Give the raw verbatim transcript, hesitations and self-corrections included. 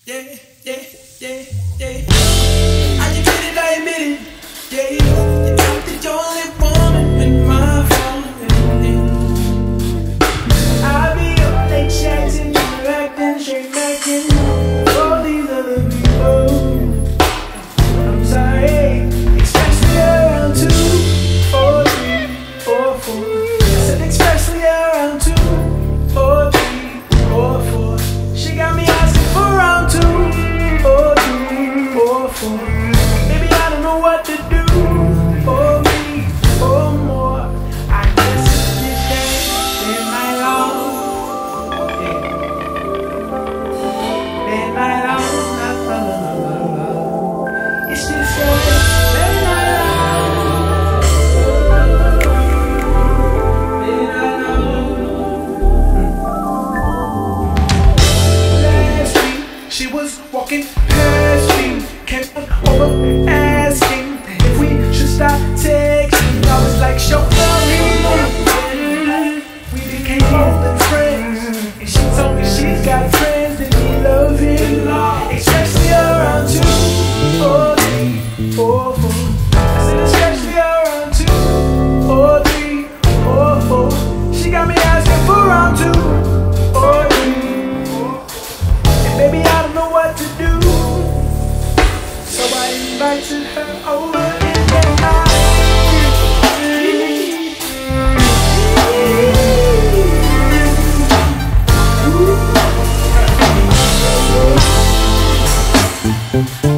Yeah, yeah, yeah, yeah. I just did it, I admit it. Yeah, you think that you're only woman in my phone. I'll be up late chatting, you acting, straight macking all these other people. I'm sorry, especially around two, four, three, four, four. I said especially around two, four, three, four, four. She got me asking for round two, four, three, four, four. Baby, I don't know what to do for me or more. I guess it's this day, day night long. Yeah. Day night long, not la la la la la. It's just day, day night long. Day night long. Last week she was walking past me, came over asking if we should stop texting. I was like, show me. We became more than friends, and she told me she's got friends that need loving, especially around two, four, three, four, four. I said especially around two, four, three, four, four. She got me asking for round two, four, three, four, four. And baby, I don't know what to do. So I invited her over in the night. Ooh.